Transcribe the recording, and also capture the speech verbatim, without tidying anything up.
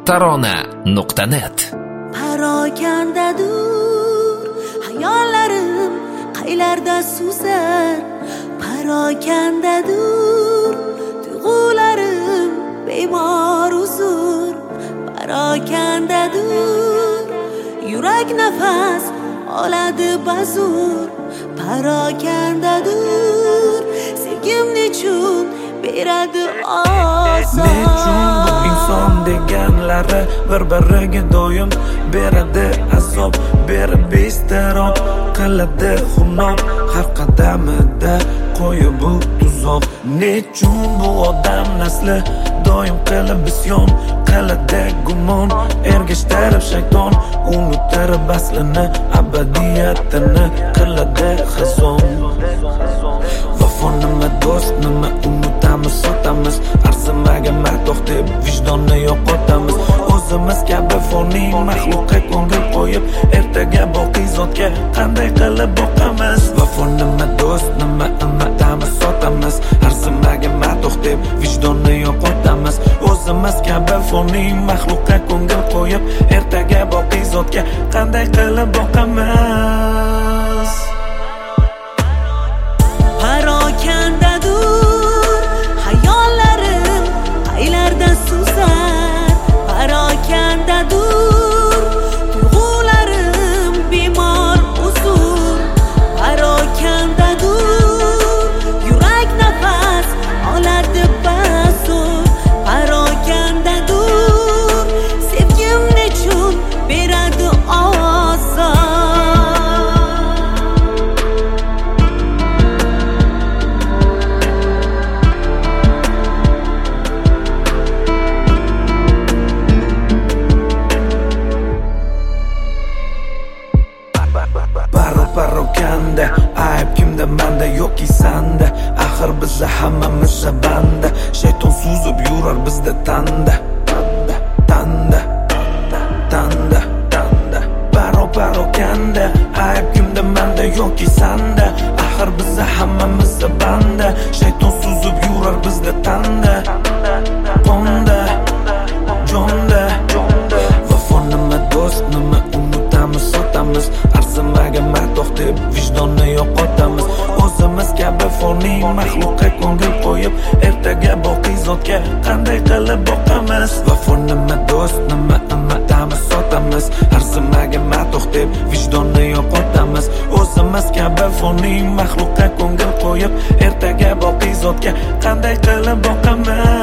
tarona nuqta net. Parokandadur hayollarim qaylarda suzar, parokandadur tuyg'ularim bemor uzur, parokandadur yurak nafas oladi bazur, parokandadur sevgim nechun beradi ozor. Nechun bu inson deganlari bir-biriga doim beradi azob, berib iztirob qiladi xunob, har qadamida qo'yib bu tuzoq. Nechun bu odam nasli doim qilib isyon qiladi gumon, ergashtirib shayton unutirib aslini, abadiyatini qiladi xazon. Vafo nima, do'st nima, unutamiz, sotamiz, arzimagan matoh deb vijdonni yo'qotamiz. O'zimiz kabi foniy maxluqqa ko'ngil qo'yib, ertaga boqiy zotga qanday qilib boqamiz? Vafo nima, do'st nima, unutamiz, sotamiz, arzimagan matoh deb vijdonni yo'qotamiz. O'zimiz kabi foniy maxluqqa ko'ngil qo'yib, ertaga boqiy zotga qanday qilib boqamiz? Parokandadur hayollarim qaylarda suzar, parokandadur tuyg'ularim bemor uzur, parokandadur yurak nafas oladi bazur, parokandadur sevgim nechun beradi ozor. Parokanda ayb kimda, manda yoki sanda, axir bizda hammamizda banda, shayton suzib yurar bizda tanda, tanda, tanda, tanda. Paro parokanda ayb kimda, manda yoki sanda, axir bizda hammamizda banda, shayton suzib yurar bizda tanda, qonda, jonda. Vafo nima, do'st nima, unutamiz, sotamiz, arzimagan matoh deb vijdonni yo'qotamiz. O'zimiz kabi foniy maxluqqa ko'ngil qo'yib, ertaga boqiy zotga qanday qilib boqamiz? Vafo nima, do'st nima, unutamiz, sotamiz, arzimagan matoh deb vijdonni yo'qotamiz. O'zimiz kabi foniy maxluqqa ko'ngil qo'yib, ertaga boqiy zotga qanday qilib boqamiz?